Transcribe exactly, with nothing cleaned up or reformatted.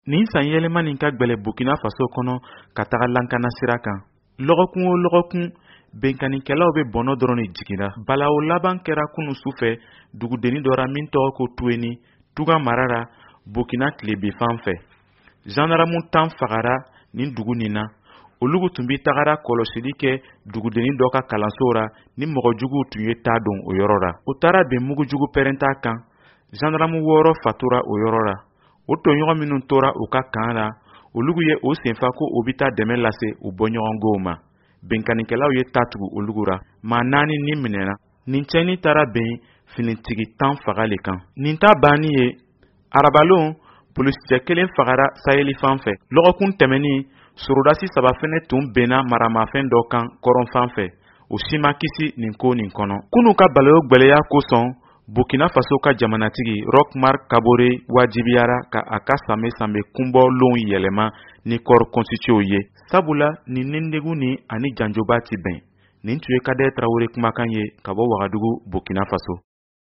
Nin san yɛlɛma nin ka gbɛlɛ Burkina Faso kɔnɔ ka taga lankana sira kan. Lɔgɔkun o lɔgɔkun, benkanikɛlaw bɛ bɔnɔ dɔrɔn de jiginra. Balawo laban kɛra kunu sufɛ dugudenni dɔra min tɔgɔ ko Tueni, Tuga marara, Burkina tilebin fan fɛ. Gendarme tan fagara nin dugu nin na. Olugu tun bi tagara kɔlɔsili kɛ dugudenni dɔ ka kalanso ra ni mɔgɔjuguw tun ye taa don o yɔrɔ ra. O taara ben mugujugu pɛrɛnta kan. Gendarme wɔɔrɔ fatura o yɔrɔ ra. O tɔɲɔgɔn minnu tora u ka kan na, olugu ye o senfa ko o bi taa dɛmɛ lase u bɔɲɔgɔngow ma. Benkanikɛlaw ye taa tugu olugu ra. Maa naani ni minɛna. Nin cɛni taara ben finitigi tan fagali kan. Nin ta banni ye, arabalon polisicɛ kelen fagara Saheli fan fɛ. Lɔgɔkun tɛmɛni, sorodasi saba fɛnɛ tun benna maramafɛn dɔ kan kɔrɔn fan fɛ. O si ma kisi nin ko nin kɔnɔ. Kunu ka balayo gwɛlɛya kosɔn, Burkina Faso ka jamanatigi Roch-Marc Kabore wajibiyara ka a ka sanbe sanbe kunbɔlonw yɛlɛma ni kɔɔri constitution ye. Sabula nin nindegu ni ani janjoba ti bɛn. Nin tun ye Kadɛrɛ Tarawele kumakan ye ka bɔ Wagadugu, Burkina Faso.